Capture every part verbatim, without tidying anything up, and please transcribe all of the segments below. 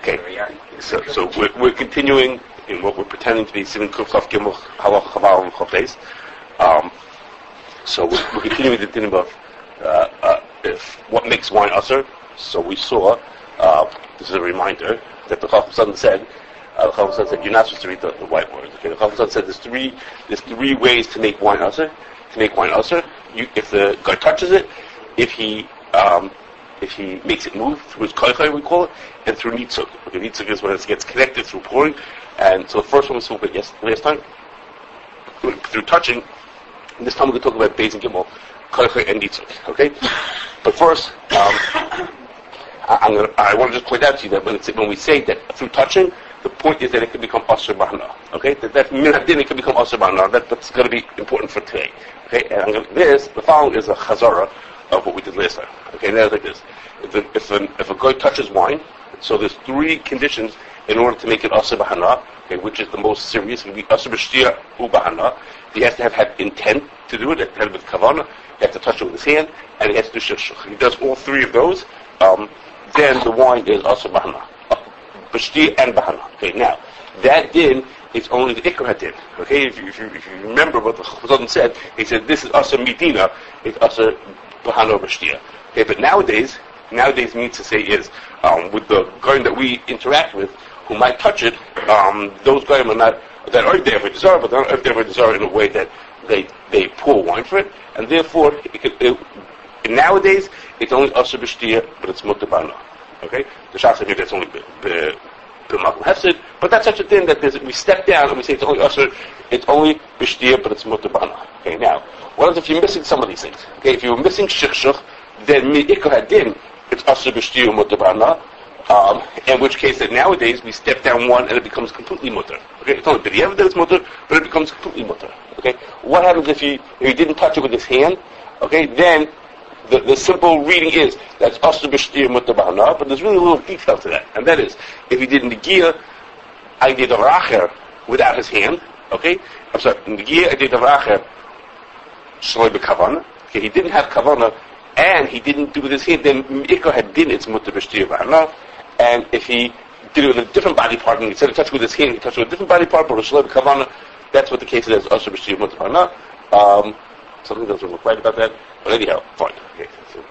Okay, so, so we're, we're continuing in what we're pretending to be Siman Kuf Chaf Gimel Halach Chaval and Chafes. Um So we're, we're continuing the theme of uh, uh, if what makes wine usher. So we saw, uh, this is a reminder, that the Chacham Son said, uh, the Chacham Son said, you're not supposed to read the, the white words. Okay, the Chacham Son said there's three, there's three ways to make wine usher. To make wine usher, you, if the guy touches it, if he um, if he makes it move through his koichai, we call it, and through nitzuk. Okay, nitzuk is when it gets connected through pouring. And so the first one we spoke about yes, last time, through touching. This time we're going to talk about Beis and Gimel, koichai and nitzuk. Okay, but first, um, I, I'm gonna, I want to just point out to you that when, it's, when we say that through touching, the point is that it can become asur b'hana. Okay, that that minhadin it can become asur b'hana. That that's going to be important for today. Okay, and I'm gonna, this the following is a chazara of what we did last time. Okay, now like this: if a, if, an, if a guy touches wine, so there's three conditions in order to make it asur b'hana. Okay, which is the most serious? It will be asur b'shtia u b'hana. He has to have had intent to do it. He has to have it with kavanah. He has to touch it with his hand, and he has to do shishuk. He does all three of those. Um, then the wine is asur b'hana, b'shtia and b'hana. Okay, now that din is only the ikra din. Okay, if you, if you if you remember what the Chazon said, he said this is asur midina, it's asur b'hana b'shtia. Okay, but nowadays, nowadays means to say is um, with the guy that we interact with, who might touch it, um, those guys are not that are there for desire, but they're not there for desire in a way that they they pour wine for it, and therefore it could, it, nowadays it's only asur b'shtia, but it's mutar b'hana. Okay, the Shas here that's only b'makul hefsid, but that's such a thing that there's, we step down and we say it's only asur, it's only b'shtia, but it's mutar b'hana. Okay, now what if you're missing some of these things? Okay, if you're missing shikshuk, then mi'ikar hadin it's asur b'shtia mutar b'hana. Um, in which case that nowadays we step down one and it becomes completely mutter. Okay, it's only b'diavad that it's mutter, but it becomes completely mutter. Okay, what happens if he if he didn't touch it with his hand? Okay, then the, the simple reading is that's asur b'shtia mutar b'hana, but there's really a little detail to that, and that is if he did negia, I did a racher without his hand. Okay, I'm sorry, negia I did a racher shloi b'kavanah. Okay, he didn't have kavanah and he didn't do it with his hand. Then ikar hadin it's mutar b'shtia b'hana. And if he did it with a different body part, and instead of touching with his hand, he touched with a different body part, but Shalom Kavana, that's what the case is, asur b'shtia mutar b'hana. Um Something doesn't look right about that, but anyhow, fine. Okay. So,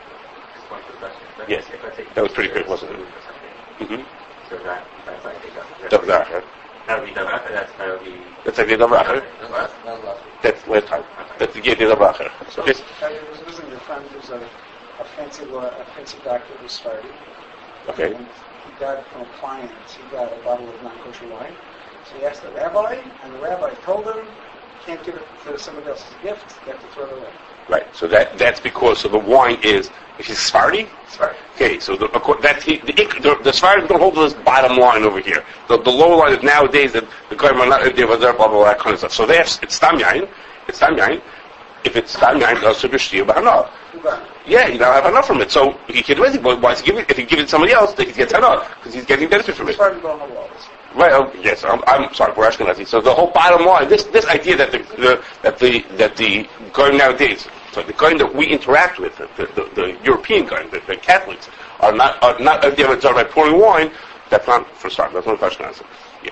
yes, that was pretty quick, wasn't it? Mm-hmm. So that, that's like the Davracher. That would be Davracher, that's that would be... That's like the Davracher. That's last time. That's the Davracher. So, yes. I was visiting a friend who's a, a fancy law, a fancy doctor who's started. Okay. And he got from a client, he got a bottle of non-kosher wine. So he asked the rabbi, and the rabbi told him, you can't give it to somebody else's gift, you have to throw it away. Right. So that that's because so the wine is if he's Sephardi. Sephardi. Okay. So the that's the the, the, the Sephardi don't hold this bottom line over here. The the lower line is nowadays that the government not there blah blah blah that kind of stuff. So they have it's stam yain. It's stam yain. If it's stam yain, it's asur b'shtia b'hana. Yeah, you don't have enough from it. So he can do anything. But why is he give it? If he gives it to somebody else, then he gets enough because he's getting benefit from it. Sephardi don't have laws. Right. Oh, yes. I'm, I'm sorry. We're Ashkenazi. So the whole bottom line, this this idea that the, the that the that the guy nowadays, so the guy that we interact with, the the, the European guy, the, the Catholics, are not are not idea by pouring wine. That's not for starting. That's not Ashkenazi.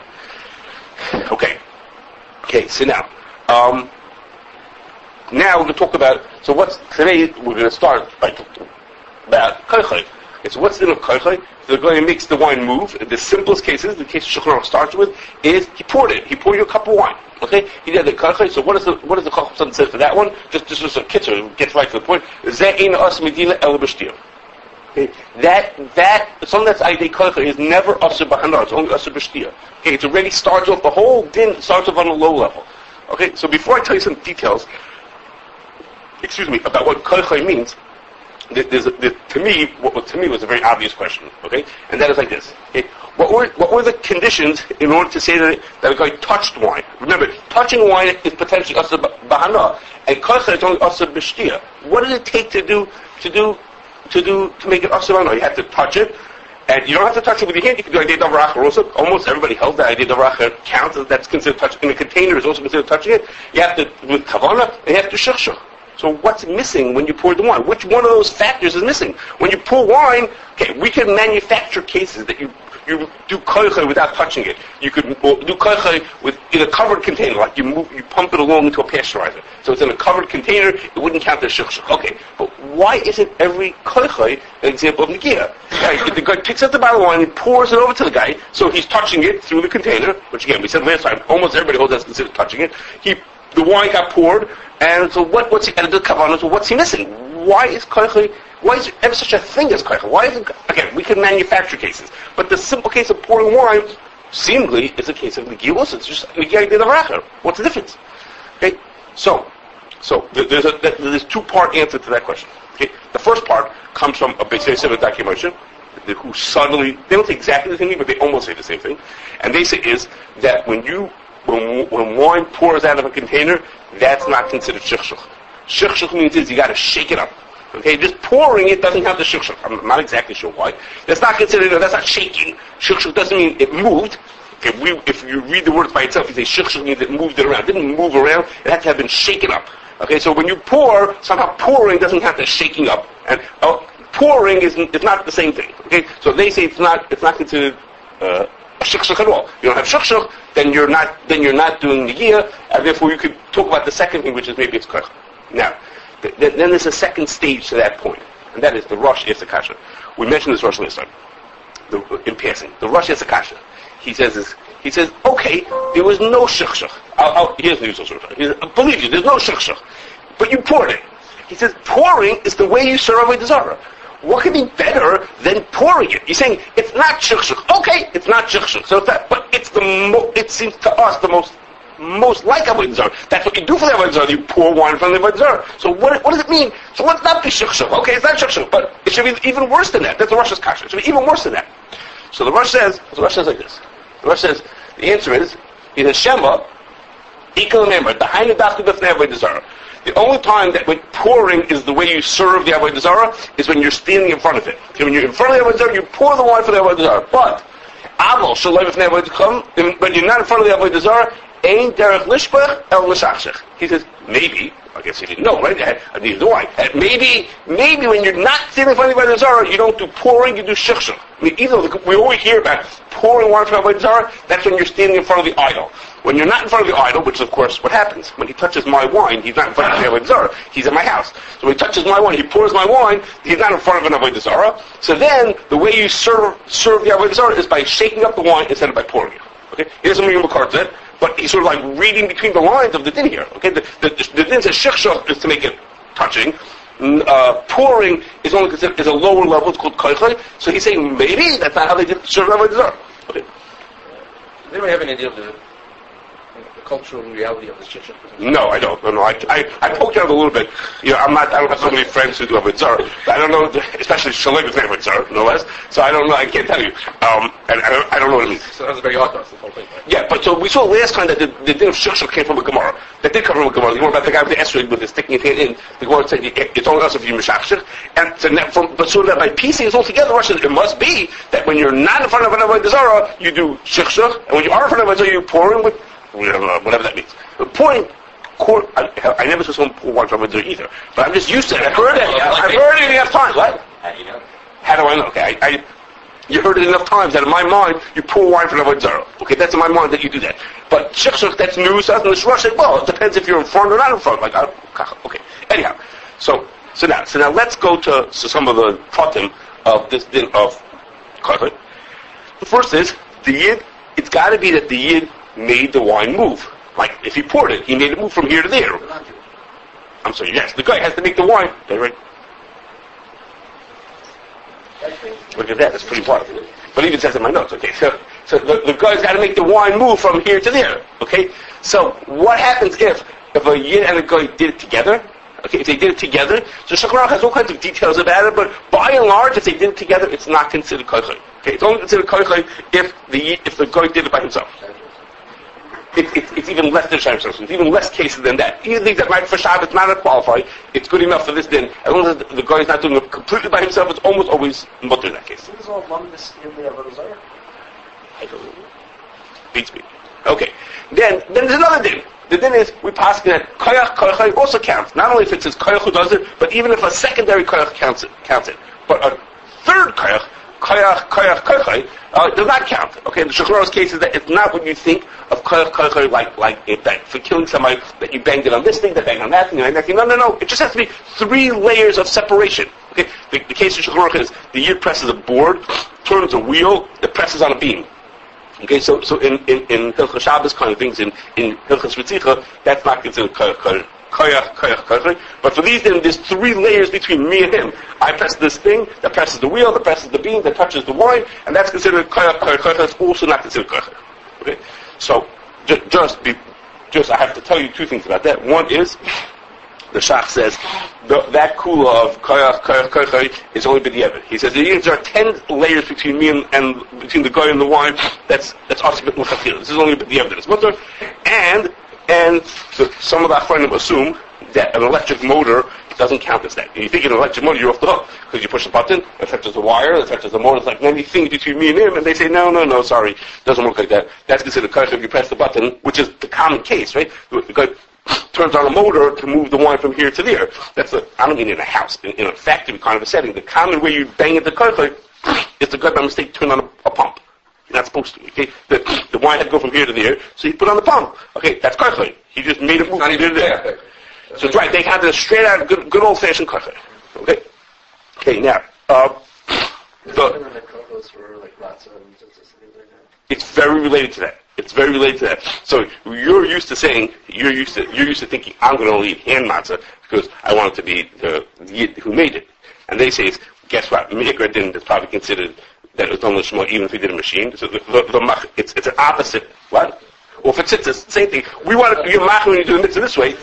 Yeah. Okay. Okay. So now, um, now we're going to talk about. So what's today? We're going to start by talking about koichai. Okay, so what's in a koichai? The guy makes the wine move. The simplest cases, the case Shulchan Aruch starts with, is he poured it. He poured you a cup of wine. Okay, he did the koichai. So what is the what does the Chacham say for that one? Just just as a kitzer, gets right to the point. Ze'ein as medina el b'shtia. Okay, that that something that's idei koichai is never asur b'hana. It's only asur b'shtia. Okay, it already starts off the whole din starts off on a low level. Okay, so before I tell you some details, excuse me, about what koichai means. There's a, there, to me, what to me was a very obvious question. Okay, and that is like this. Okay, what were what were the conditions in order to say that that a guy touched wine? Remember, touching wine is potentially asur b'hana, and koichai is only asur b'shtia. What did it take to do to do to do to make it asur b'hana? You have to touch it, and you don't have to touch it with your hand. You can do idei davracher also. Almost everybody held that idei davracher counts. That's considered touching. In a container is also considered touching it. You have to with kavanah, and you have to shechshech. So what's missing when you pour the wine? Which one of those factors is missing? When you pour wine, okay, we can manufacture cases that you you do koicha without touching it. You could do koicha with in a covered container, like you move, you pump it along into a pasteurizer. So it's in a covered container. It wouldn't count as shukshuk. Okay, but why isn't every koicha an example of negiah? Right? The guy picks up the bottle of wine and pours it over to the guy, so he's touching it through the container. Which again, we said last time, almost everybody holds that's considered touching it. He, the wine got poured, and so what? What's he? And the kavanah. So what's he missing? Why is koicha? Why is there ever such a thing as koicha? Why isn't, again, we can manufacture cases, but the simple case of pouring wine, seemingly, is a case of negiah also. It's just negiah de l'racher. What's the difference? Okay, so, so there's a there's two part answer to that question. Okay, the first part comes from a B'nai Yosef documentation, who suddenly they don't say exactly the same thing, but they almost say the same thing, and they say is that when you when when wine pours out of a container, that's not considered shukshuk. Shukshuk means is you got to shake it up. Okay, just pouring it doesn't have the shukshuk. I'm not exactly sure why. That's not considered, that's not shaking. Shukshuk doesn't mean it moved. If, we, if you read the words by itself, you say shukshuk means it moved it around. It didn't move around, it had to have been shaken up. Okay, so when you pour, somehow pouring doesn't have the shaking up. And uh, pouring is, is not the same thing. Okay, so they say it's not, it's not considered uh, a shukshuk at all. You don't have shukshuk, then you're not, then you're not doing negiah, and therefore you could talk about the second thing, which is maybe it's koicha. Now, then there's a second stage to that point, and that is the Rosh Yisakasha. We mentioned this Rosh last time, the, in passing. The Rosh Yisakasha, he says this, he says, okay, there was no shukshuk. Here's the news. He says, believe you, there's no shukshuk, but you poured it. He says, pouring is the way you serve Avodah Zarah. What could be better than pouring it? You're saying it's not shukshuk. Okay, it's not shukshuk. So it's that, but it's the mo- it seems to us the most most like Avodah Zarah. That's what you do for the Avodah Zarah. You pour wine from the Avodah Zarah. So what, what does it mean? So let's not be shukshuk. Okay, it's not shukshuk, but it should be even worse than that. That's the Rosh's kasha. It should be even worse than that. So the Rosh says, the Rosh says like this. The Rosh says, the answer is, he says, Shema, Ikal member, the Hainu Dafka B'fnei Avodah Zarah. The only time that when pouring is the way you serve the Avodah Zarah is when you're standing in front of it. Okay, when you're in front of the Avodah Zarah, you pour the wine for the Avodah Zarah. But, Aval, Shalai B'fnei Avodah Zarah, when you're not in front of the Avodah Zarah, Ein derech lishbach el l'shachshach. He says, maybe, I guess he didn't know, right? I neither do I. Maybe, maybe when you're not standing in front of the Avodah Zarah, you don't do pouring, you do shukshuk. I mean, either we always hear about pouring wine from the Avodah Zarah, that's when you're standing in front of the idol. When you're not in front of the idol, which is of course what happens, when he touches my wine, he's not in front of the Avodah Zarah, he's in my house. So when he touches my wine, he pours my wine, he's not in front of an Avodah Zarah. So then, the way you serve, serve the Avodah Zarah is by shaking up the wine instead of by pouring it. Okay? He doesn't mean McCart said, but he's sort of like reading between the lines of the din here. Okay, the the, the, the din says shukshuk is to make it touching. Uh, pouring is only considered is a lower level. It's called koicha. So he's saying maybe that's not how they did serve Avodah Zarah. Okay. Does anybody have any idea of the, the cultural reality of this shukshuk? No, I don't. No, no. I, I, I poked out a little bit. You know, I'm not. I don't have so many friends who do Avodah Zarah. I don't know, especially Shalai with Avodah Zarah, no less. So I don't know. I can't tell you. Um, and I don't, I don't know what it means. So that's very hard to us, the whole thing. Right? Yeah, but so we saw last time that the, the din of shukshuk came from a Gemara. That did come from a Gemara. The Gemara about the guy with the esrog with the sticking his hand in. The Gemara said it's only us if you mishachshuk. And so that from, but so that by piecing it all together, it must be that when you're not in front of an Avodah Zarah, you do shukshuk, and when you are in front of an Avodah Zarah, you pour in with whatever that means. The point. I, I never saw someone pour wine from Avodah Zarah either, but I'm just used to it. I've heard it. I've heard it enough times. What? How do you know? How do I know? Okay, I, I, you heard it enough times that in my mind you pour wine from Avodah Zarah. Okay, that's in my mind that you do that. But shukshuk, that's new stuff, and this Rosh said, well, it depends if you're in front or not in front. Like, I, okay. Anyhow, so so now so now let's go to so some of the pratim of this din of koicha. The first is the yid. It's got to be that the yid made the wine move. Like, if he poured it, he made it move from here to there. I'm sorry, yes, the guy has to make the wine. Okay, right? Look at that, that's pretty hard. But it even says in my notes, okay, so so the, the guy's got to make the wine move from here to there, okay? So, what happens if, if a yid and a guy did it together? Okay, if they did it together, so Shulchan Aruch has all kinds of details about it, but by and large, if they did it together, it's not considered koicha. Okay, it's only considered koicha if the if the guy did it by himself. It, it, it's even less than Shabbat. It's even less cases than that. Even things that might for Shabbat not qualify, it's good enough for this din. As long as the, the guy is not doing it completely by himself, it's almost always mutter in that case. Is all lumbus in the Avodah Zarah? I don't know. Beats me. Okay. Then, then there's another din. The din is, we pass that koyach, koyach also counts. Not only if it says koyach who does it, but even if a secondary koyach counts it, counts it. But a third koyach, koyach, koyach, koyach, uh, does not count. Okay, in the Shulchan Aruch's case is that it's not what you think of koyach, koyach, like, like if that, for killing somebody, that you banged it on this thing, that banged on that thing, and that thing. No, no, no. It just has to be three layers of separation. Okay, the, the case of Shulchan Aruch is the yid presses a board, turns a wheel, it presses on a beam. Okay, so so in in in Hilchos Shabbos kind of things, in in Hilchos Ritzicha, that's not considered koyach, koyach. Koyach, koyach, koyach. But for these, then, there's three layers between me and him. I press this thing, that presses the wheel, that presses the beam, that touches the wine, and that's considered koyach, koyach, koyach. That's also not considered koyach. Okay? So, ju- just, be, just, I have to tell you two things about that. One is, the Shach says, the, that kula of koyach, koyach, koyach is only b'diavad. He says, there are ten layers between me and, and between the guy and the wine, that's, that's asibit l'chafil. This is only b'diavad. It's mutter. And, And the, some of the Achronim assume that an electric motor doesn't count as that. And you think an electric motor, you're off the hook, because you push a button, it touches the wire, it touches the motor, it's like anything between me and him, and they say, no, no, no, sorry, it doesn't work like that. That's considered koyach if you press the button, which is the common case, right? The guy turns on a motor to move the wine from here to there. That's a, I don't mean in a house, in, in a factory kind of a setting. The common way you bang into koyach is the guy by mistake turn on a, a pump. You're not supposed to, okay? The, the wine had to go from here to there, so he put on the pump. Okay, that's koyach. He just made it move. Not even there. So it's right, they had this straight out good, good old-fashioned koyach. Okay? Okay, now, uh, the, it's very related to that. It's very related to that. So you're used to saying, you're used to, you're used to thinking, I'm going to only eat hand matzah because I want it to be the, the yid who made it. And they say, guess what? Mikra didn't, it's probably considered that it was done l'shma even if he did a machine. So the, the, the mach, it's, it's an opposite. What? Or if it's the same thing. We want to, you're machmir when you do the mitzvah this way.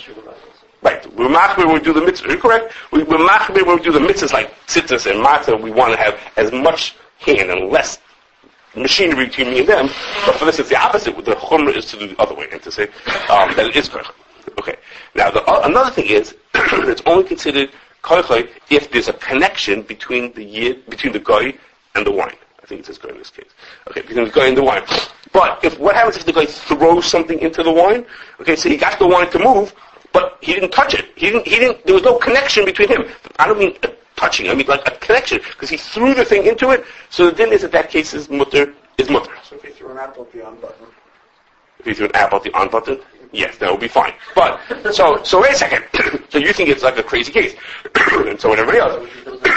Right. We're machmir when we do the mitzvah. You're correct. We, we're machmir when we do the mitzvahs like tzitzis and matzah. We want to have as much hand and less machinery between me and them. But for this, it's the opposite. The chumrah is to do the other way and to say um, that it is koyach. Okay. Now, the, uh, another thing is, it's only considered koyach if there's a connection between the yid, between the guy and the wine. I think it says guy in this case. Okay, between the guy and the wine. But if what happens if the guy throws something into the wine? Okay, so he got the wine to move, but he didn't touch it. He didn't. He didn't. There was no connection between him. I don't mean a touching. I mean like a connection because he threw the thing into it. So the din is that that case is mutter is mutter. So if he threw an apple at the on button. If he threw an apple at the on button, yes, that would be fine. But so so wait a second. So you think it's like a crazy case, and so would everybody else.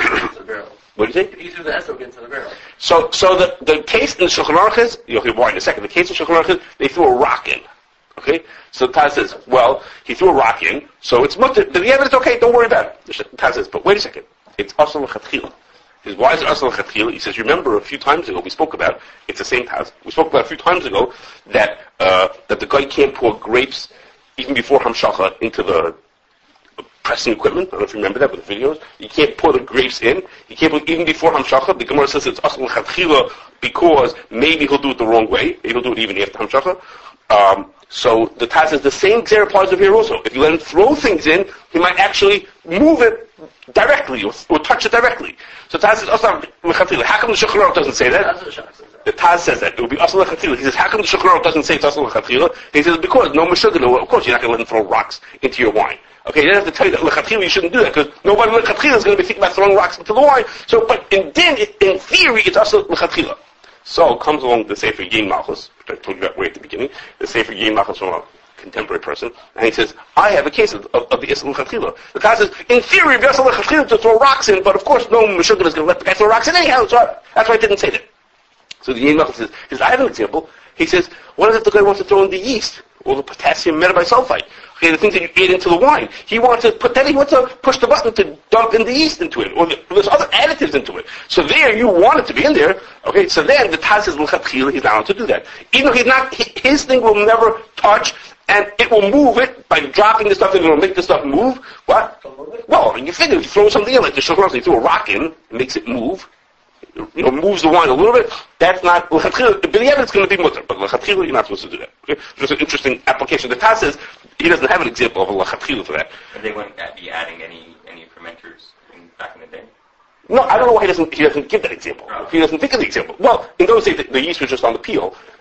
What do you think? He threw the esrog into the barrel. So, so the, the case in the Shulchan Aruch is, you'll hear more in a second, the case in Shulchan Aruch is, they threw a rock in. Okay? So Taz says, well, he threw a rock in, so it's mutter, the evidence, okay, don't worry about it. Taz says, but wait a second, it's asal l'chatchila. He says, why is it asal l'chatchila? He says, remember a few times ago, we spoke about, it's the same Taz, we spoke about a few times ago, that, uh, that the guy can't pour grapes, even before Hamshacha, into the pressing equipment. I don't know if you remember that with the videos. You can't pour the grapes in. You can't put even before Hamshacha. The Gemara says it's asal l'chatchila because maybe he'll do it the wrong way. Maybe he'll do it even after Hamshacha. Um, so the Taz says the same Xer applies over here also. If you let him throw things in, he might actually move it directly or, or touch it directly. So Taz says asal l'chatchila. How come the Shulchan Aruch doesn't say that? The Taz says that. It would be asal l'chatchila. He says, how come the Shulchan Aruch doesn't say it's asal l'chatchila? He says, because no meshugah, of course you're not going to let him throw rocks into your wine. Okay, you don't have to tell you that l'chatchila you shouldn't do that because nobody l'chatchila is going to be thinking about throwing rocks into the wine. So, but in din, in theory, it's also l'chatchila. So comes along the Sefer Yin Malchus, which I told you about way at the beginning. The Sefer Yin Malchus from a contemporary person, and he says, I have a case of, of, of the Isra l'chatchila. The guy says, in theory, the Isra l'chatchila to throw rocks in, but of course, no meshugah is going to let the guy throw rocks in anyhow. So that's why I didn't say that. So the Yin Malchus says, he says, I have an example. He says, what if the guy wants to throw in the yeast or the potassium metabisulfite? Okay, the things that you add into the wine. He wants to put that. He wants to push the button to dump in the yeast into it, or the, there's other additives into it. So there, you want it to be in there. Okay, so then the Taz says l'chatchila, he's not allowed to do that. Even though he's not, his thing will never touch, and it will move it by dropping the stuff in. It will make the stuff move. What? Well, you figure if you throw something in, like the Shulchan Aruch, you throw a rock in, it makes it move. You know, moves the wine a little bit. That's not l'chatchila. But the evidence is going to be mutter, but l'chatchila you're not supposed to do that. Okay, just an interesting application. The Taz says he doesn't have an example of a l'chatchila for that. And they wouldn't be adding any any fermenters in, back in the day. No, I don't know why he doesn't. He doesn't give that example. Oh. He doesn't think of the example. Well, in those days, the, the yeast was just on the peel,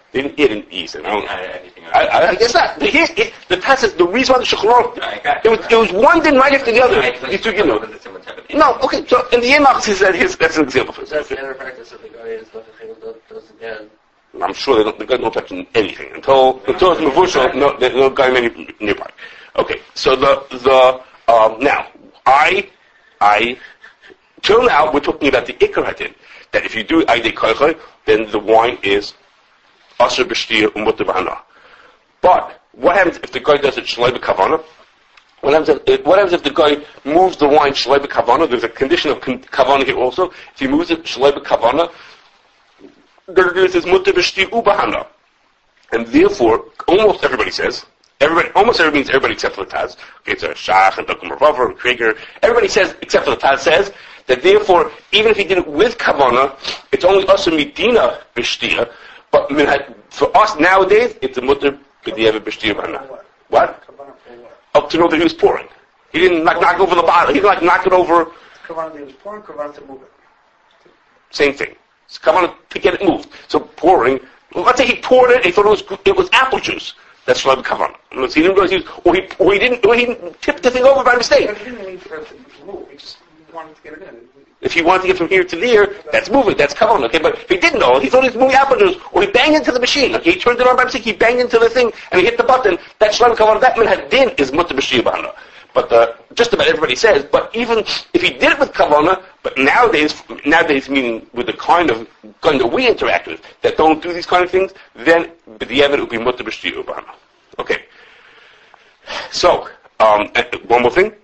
They didn't, it didn't ease it. I, don't, Not anything else. I, I, I guess not. The, here, it, the Taz says the reason why the Shulchan Aruch, I got it was, it was one din right after the other. I just- You took, you know. because it's in what's happening. No, okay, so in the Yemach, he said, here's, that's an example for So that's this. the other practice of the guy is that the chayil does again. I'm sure they don't, the guy don't touch anything until, until it's Mavushal, no, there's no guy maybe nearby. Okay, so the, the, um, now, I, I, till now, we're talking about the Ikar Hadin, that if you do Aydei Koichai, then the wine is Asher B'Shtir Umutter B'Hana. But, what happens if the guy does it Shalai B'Kavana? What happens if, what happens if the guy moves the wine Shalai B'Kavana? There's a condition of Kavana here also. If he moves it Shalai B'Kavana, there says Mutter B'Shtir Ubahana. And therefore, almost everybody says, everybody, almost everybody means everybody except for the Taz. Okay, it's a Shach and Dr. Mervaver and Krieger. Everybody says, except for the Taz says, that therefore, even if he did it with Kavana, it's only us and Medina B'Shtir. But for us nowadays, it's a Mutter B'Dieva B'Shtir Ubahana. What? Kavanah for what? Up to know that he was pouring. He didn't like knock over the bottle. He didn't like knock it over. Kavanah that he was pouring, Kavanah to move it. Same thing. So come on to get it moved. So pouring. Well, let's say he poured it. He thought it was it was apple juice. That's Shalai B'Kavana. Unless he didn't realize he was, or he or he didn't or he didn't tip the thing over by mistake. But he didn't mean for it to move. He just wanted to get it in. If he wanted to get from here to there, that's moving. That's Kavana. Okay, but if he didn't know, he thought he was moving apple juice, or he banged into the machine. Okay, he turned it on by mistake. He banged into the thing and he hit the button. That's Shalai B'Kavana. That man had din is Mutter B'Shtir B'Hana. But uh, just about everybody says, but even if he did it with Kavana, but nowadays, nowadays meaning with the kind of gun that we interact with, that don't do these kind of things, then the evidence would be Mutter B'Shtir B'Hana. Okay. So, um, one more thing.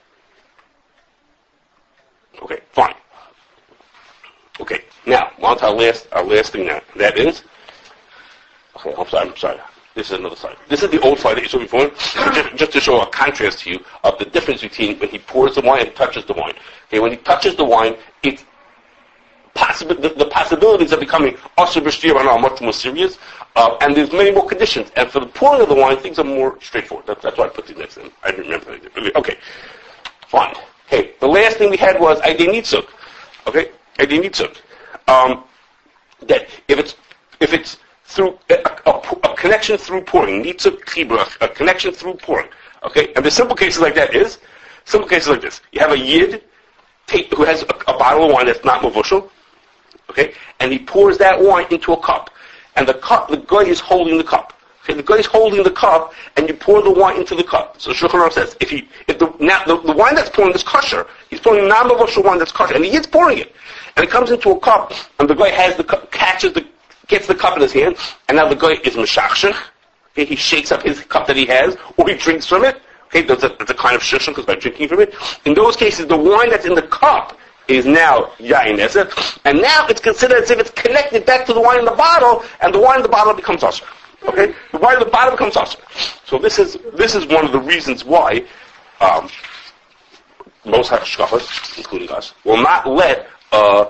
Okay, fine. Okay, now, on to our last, our last thing now. That is, okay, I'm sorry, I'm sorry. This is another slide. This is the old slide that you saw before, just, just to show a contrast to you of the difference between when he pours the wine and touches the wine. Okay, when he touches the wine, it's possible, the, the possibilities of becoming Asher B'Shtir are much more serious, uh, and there's many more conditions. And for the pouring of the wine, things are more straightforward. That's, that's why I put these next to them. I didn't remember that. Okay, fine. Okay, the last thing we had was Aydei Nitzuk. Okay, Aydei Nitzuk. Um, that if it's if it's through a, a, a connection through pouring, Nitzuk Chibur, a connection through pouring. Okay, and the simple cases like that is simple cases like this. You have a Yid take, who has a, a bottle of wine that's not mavushal. Okay, and he pours that wine into a cup, and the cup, the guy is holding the cup. Okay, the guy is holding the cup, and you pour the wine into the cup. So Shulchan Aruch says, if he, if the now the, the wine that's pouring is kosher, he's pouring non-mavushal wine that's kosher, and he is pouring it, and it comes into a cup, and the guy has the cup, catches the, gets the cup in his hand, and now the guy is meshachshech. Okay, he shakes up his cup that he has, or he drinks from it. Okay, that's a, that's a kind of shishon because by drinking from it. In those cases, the wine that's in the cup is now yain eser, and now it's considered as if it's connected back to the wine in the bottle, and the wine in the bottle becomes usher. Okay, the wine in the bottle becomes usher. So this is this is one of the reasons why um, most hashkafas, including us, will not let uh,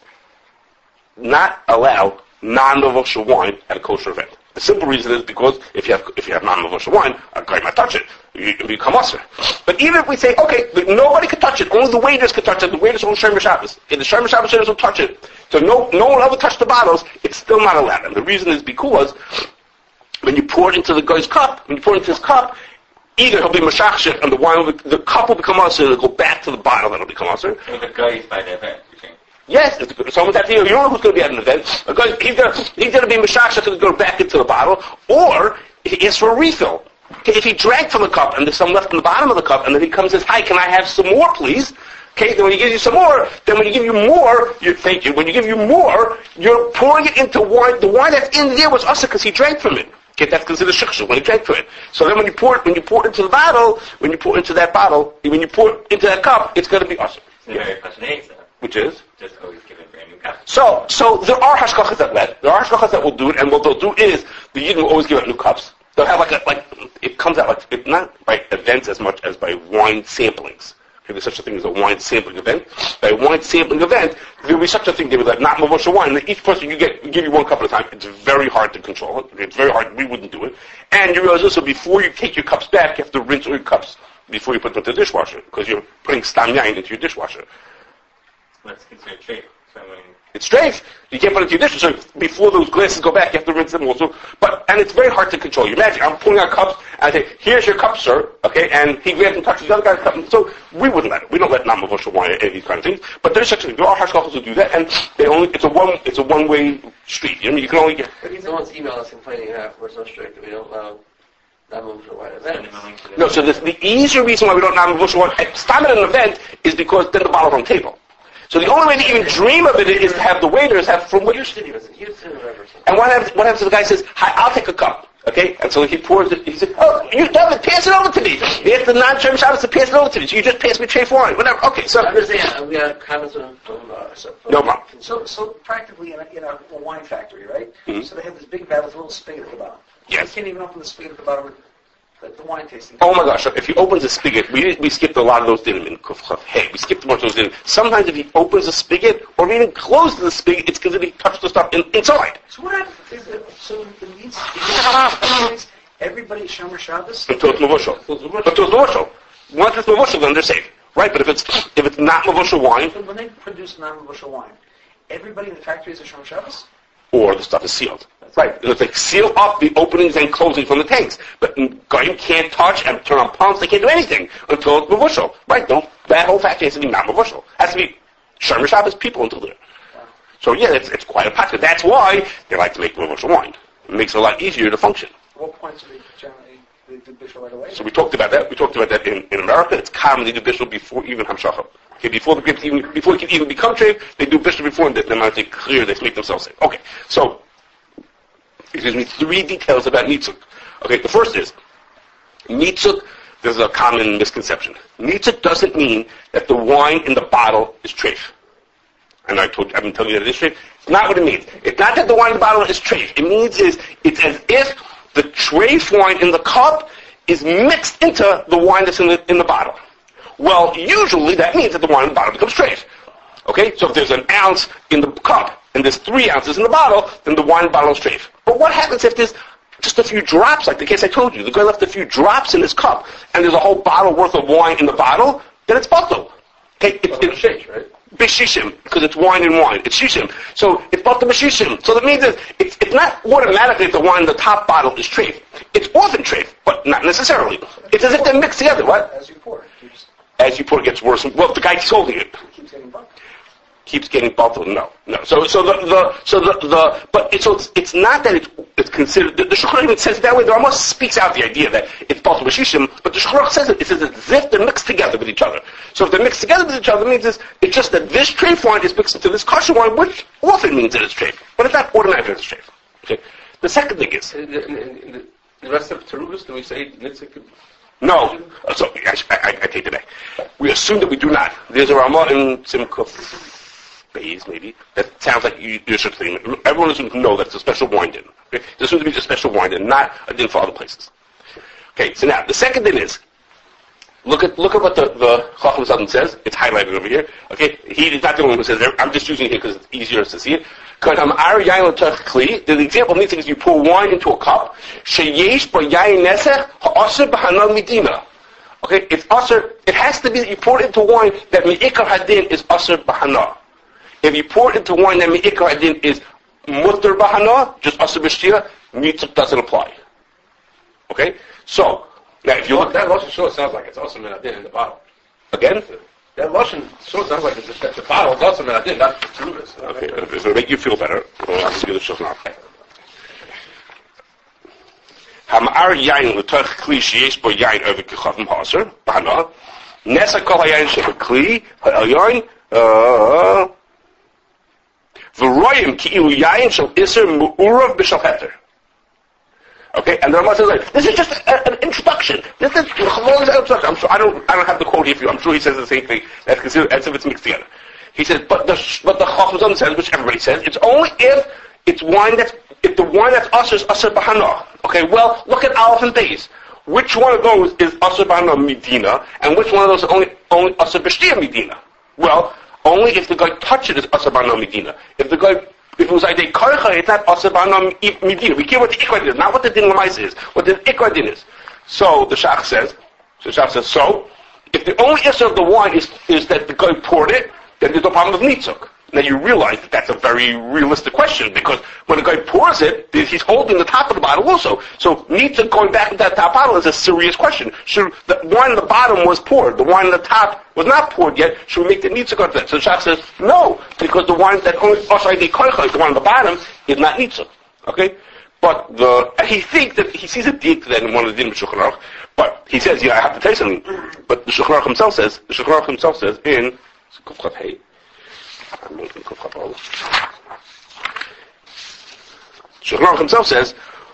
not allow non-mavushal wine at a kosher event. The simple reason is because if you have if you have non-mavushal wine, a guy might touch it. You, you become usher. But even if we say, okay, nobody can touch it, only the waiters can touch it. The waiters on Shomer Shabbos. If the Shomer Shabbos waiters will touch it, so no no one ever touched the bottles. It's still not allowed. And the reason is because when you pour it into the guy's cup, when you pour it into his cup, either he'll be meshachshech and the wine will be, the cup will become usher, and it'll go back to the bottle that'll become usher. So the guy is by the event, you think? Yes, it's, someone's at the, you don't know who's going to be at an event. A guy, he's going he's to be meshachshech and go back into the bottle, or he asks for a refill. Okay, if he drank from the cup and there's some left in the bottom of the cup, and then he comes and says, "Hi, can I have some more, please?" Okay, then when he gives you some more, then when you give you more, you thank you. When you give you more, you're pouring it into wine. The wine that's in there was usher because he drank from it. Okay, that's considered shikshah when he drank from it. So then when you pour it, when you pour it into the bottle, when you pour it into that bottle, when you pour it into that cup, it's going to be usher. So the very question is, uh, Which is? just always give a brand new cup. So, so there are hashkachas that let. There are hashkachas that will do it, and what they'll do is the Yidden will always give out new cups. They'll have like a, like it comes out like it, not by events as much as by wine samplings. Okay, there's such a thing as a wine sampling event. By a wine sampling event, there will be such a thing. They would like not mavushal wine. And each person you get give you one cup at a time. It's very hard to control it. It's very hard. We wouldn't do it. And you realize also before you take your cups back, you have to rinse all your cups before you put them into the dishwasher because you're putting stam yain into your dishwasher. Let's consider trade. So when It's strafe. You can't put it into your dish. So before those glasses go back, you have to rinse them also. But and it's very hard to control. You imagine I'm pulling out cups and I say, "Here's your cup, sir." Okay, and he grabs and touches the other guy's cup. So we wouldn't let it. We don't let non-mavashal wine any of these kind of things. But there's such a thing. There are hashgachos who do that, and they only it's a one it's a one way street. You know, you can only get. Someone's email us complaining, yeah, we're so strict that we don't allow non-mavashal wine send events. them a link to No, so the, the easier reason why we don't non-mavashal wine at time at an event is because then the bottle's on the table. So the only way to even dream of it is to have the waiters have from what Houston, he was in Houston or whatever. And what happens, what happens if the guy says, "Hi, I'll take a cup." Okay? And so he pours it, he says, "Oh, you don't pass it over to me." He has the non-Shem Shabbos to pass it over to me. So you just pass me treif wine, whatever. Okay, so. I understand. We got comments from, from, uh, so- from No problem. So, so practically in a, in a, a wine factory, right? Mhm. So they have this big vat with a little spigot at the bottom. Yes. You can't even open the spigot at the bottom of the, the wine tasting. Oh my gosh, if he opens a spigot, we we skipped a lot of those dinim in Kuf Chav. Hey, we skipped a bunch of those dinim. Sometimes if he opens a spigot, or even closes the spigot, it's because he touched the stuff in, inside. So what happens? Is it, so the meats, everybody Shomer Shabbos? Until it's mavushal. Until it's mavushal. Once it's mavushal, then they're safe. Right? But if it's if it's not mavushal wine, So when they produce non-bushel wine, everybody in the factory is a Shomer Shabbos? or the stuff is sealed. Right. It's like seal up the openings and closing from the tanks. But Goyim can't touch and turn on pumps. They can't do anything until it's mavushal. Right? Don't, that whole factory has to be not mavushal. Has to be Shomer Shabbos people until there. So yeah, it's, it's quite a pocket. That's why they like to make mavushal wine. It makes it a lot easier to function. What points do they generally they do bishul right away? So we talked about that. We talked about that in, in America. It's common to do bishul before even hamshachah. Okay, before the grapes even before it can even become treif, they do bishul before, and then they clear. They make themselves safe. Okay, so excuse me, three details about nitzuk. Okay, the first is nitzuk. There's a common misconception. Nitzuk doesn't mean that the wine in the bottle is treif. And I told you, I've been telling you that it is treif. It's not what it means. It's not that the wine in the bottle is treif. It means is it's as if the treif wine in the cup is mixed into the wine that's in the in the bottle. Well, usually that means that the wine in the bottle becomes treif. Okay, so if there's an ounce in the cup and there's three ounces in the bottle, then the wine bottle is treif. But what happens if there's just a few drops, like the case I told you? The guy left a few drops in his cup, and there's a whole bottle worth of wine in the bottle, then it's bottle. Okay, it's, Well, it's shake, right? bishishim, because it's wine and wine. It's shishim. So it's bought the bishishim. So that means that it's, it's not automatically if the wine in the top bottle is treif. It's often treif, but not necessarily. It's as if they're mixed together. What? As you pour, it keeps, As you pour, it gets worse. Well, the guy's holding it. it keeps getting bumped. Keeps getting bottled. No, no. So, so the, the, so the, the, but it's, so it's, it's not that it's, it's considered. The, the Shulchan even says it that way. There almost speaks out the idea that it's bottled with shishim, but the Shulchan says it. It says it's as if they're mixed together with each other. So if they're mixed together with each other, it means it's, it's just that this treif wine is mixed into this kosher wine, which often means that it's treif, but it's not automatically it's treif. Okay. The second thing is In the, in, in the, the rest of Terubis, do we say Nitzik? no. Uh, So I, I, I take it back. We assume that we do not. There's a Ramah in Simkuf. Bays, maybe. That sounds like you, you're such a thing. Everyone assumes know that it's a special wine din. Okay? It assumes to be a special wine din, not a din for other places. Okay, so now, the second din is, look at look at what the, the Chacham Satan says. It's highlighted over here. Okay, he is not the one who says it. I'm just using it here because it's easier to see it. The example of is you pour wine into a cup. Okay, it's usher. It has to be that you pour it into wine that mi'ikar hadin is usher b'hana. If you pour it into wine that mi'ikar hadin is mutter b'hana, just usher b'shtia, nitzuk doesn't apply. Okay, so now if you Well, look that lotion sure sounds like it's also menadin in the bottle. again, That lotion sure sounds like it's the, the bottle is also menadin, not Terubis. okay, if it'll make you feel better, well, I'll give you the shulchan aruch. Hamar yain l'toch kli sheyesh bo yain over kichavim haser b'hana nesa kol hayain shebekli ha'elyon v'royim ki'ilu yain shel iser mu'urav b'shel heter. Okay, and the Ramah says like, this is just a, an introduction. This is I'm sure I don't I don't have the quote here for you. I'm sure he says the same thing. That's considered as if it's mixed together. He says, but the but the Chacham says, which everybody says, it's only if it's wine that's if the wine that's usher is usher b'hana. Okay, well look at Aleph and Beis. Which one of those is usher b'hana medina, and which one of those is only only usher b'shtia medina? Well, only if the guy touches it is usher b'hana medina. If the guy If it was like a karcha, it's not asar b'hanam midin. We care what the ikra din is, not what the din l'maisa is, what the ikra din is. So the Shach says, so the Shach says, so if the only issue of the wine is is that the guy poured it, then there's no problem with nitzuk. Now you realize that that's a very realistic question, because when a guy pours it, he's holding the top of the bottle also. So nitzik going back into that top bottle is a serious question. Should the wine on the bottom was poured, the wine on the top was not poured yet, should we make the nitzik out of that? So the Shach says, no, because the wine that only, oh, sorry, the koicha, the one on the bottom, is not nitzik. Okay? But the, he thinks that, he sees a dik that in one of the din of Shulchan Aruch, but he says, yeah, I have to tell you something. But the Shulchan Aruch himself says, the Shulchan Aruch himself says in, Shulchan Aruch himself says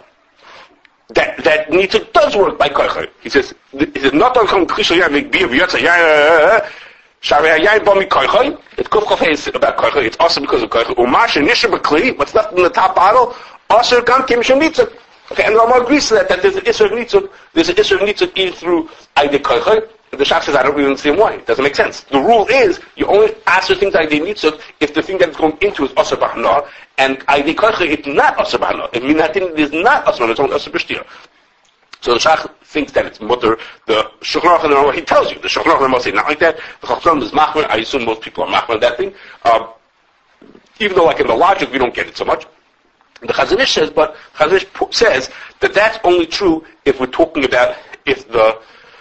that that nitzik does work by koicha. He says, he says, not on come kishal yain make beer v'yotza yain sharei yain bami koicha. It's kuf kaf is about koicha. It's also because of koicha. Umash and nisher b'kli. What's left in the top bottle? Also gam kim shem nitzik. Okay, and the Rambam agrees to that, that there's an issur of nitzik. There's an issur of nitzik even through aydei koicha. The Shach says, I don't really understand why. It doesn't make sense. The rule is, you only answer things like they need to if the thing that's going into is Asr Bahana, and Aydei Koicha, it's not Asr Bahana. It means that thing is not Asr Bahana, it's only Asr B'shtir. So the Shach thinks that it's mutter. The Shulchan Aruch and the Rambam, he tells you, the Shulchan Aruch and the Rambam say not like that. The Chacham is Machmer, I assume most people are Machmer on that thing. Um, even though like in the logic we don't get it so much. The Chazon Ish says, but Chazon Ish says that that's only true if we're talking about if the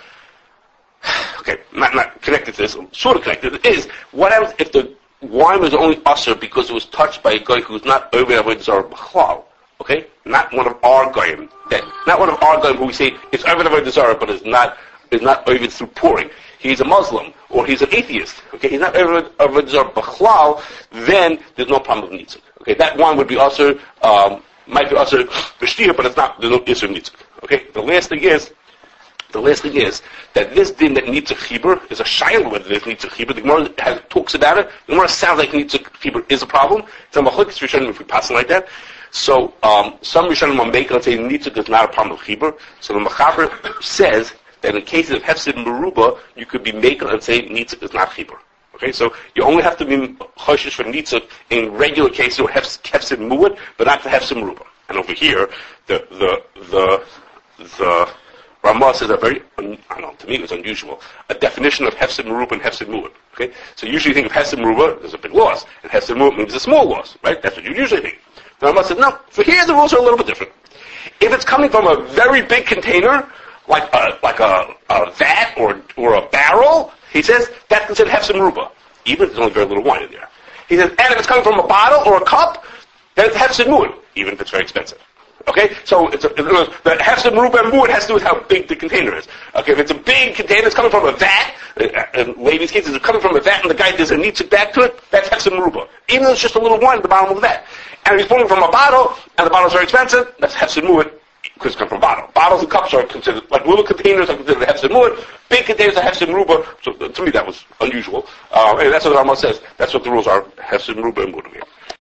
Okay, not, not connected to this, sort of connected. It is, what happens if the wine was only usher because it was touched by a guy who's not over Avodah Zarah B'chlal? Okay? Not one of our goyim. Then, not one of our goyim who we say it's over Avodah Zarah but is not, is not over through pouring. He's a Muslim, or he's an atheist. Okay? He's not over Avodah Zarah B'chlal, then there's no problem with nitzik. Okay? That wine would be usher, um, might be usher b'shtir, but it's not, there's no issue of nitzik. Okay? The last thing is, The last thing is that this din that needs a chibur is a shayla whether this needs a chibur. The Gemara has, talks about it. The Gemara sounds like needs a chibur is a problem. It's a machlokes rishonim if we pass it like that. So um, some rishonim will make it and say nitzuk is not a problem of chibur. So the Mechaber says that in cases of hefsid meruba, you could be making and say nitzuk is not chibur. Okay, so you only have to be choshish for nitzuk in regular cases or hefsid muad, but not for hefsid meruba. And over here, the the the the Ramah says a very, I don't know, to me it was unusual, a definition of Hefsid Meruba and Hefsid Mu'ud. Okay? So usually you think of Hefsid Meruba, there's a big loss, and Hefsid Mu'ud means a small loss, right? That's what you usually think. The Ramah says, no, for here the rules are a little bit different. If it's coming from a very big container, like a, like a, a vat or, or a barrel, he says, that's considered Hefsid Meruba, even if there's only very little wine in there. He says, and if it's coming from a bottle or a cup, then it's Hefsid Mu'ud, even if it's very expensive. Okay, so it's a, it was, the hefsid meruba and muad has to do with how big the container is. Okay, if it's a big container, it's coming from a vat. In ladies' cases, it's coming from a vat, and the guy does a nitzik back to it. That's hefsid meruba, even though it's just a little wine at the bottom of the vat. And if he's pulling from a bottle, and the bottle's very expensive, that's hefsid muad because it's coming from a bottle. Bottles and cups are considered like little containers are considered hefsid muad. Big containers are hefsid meruba. So to me, that was unusual. Uh, and that's what the Rambam says. That's what the rules are: hefsid meruba and muad.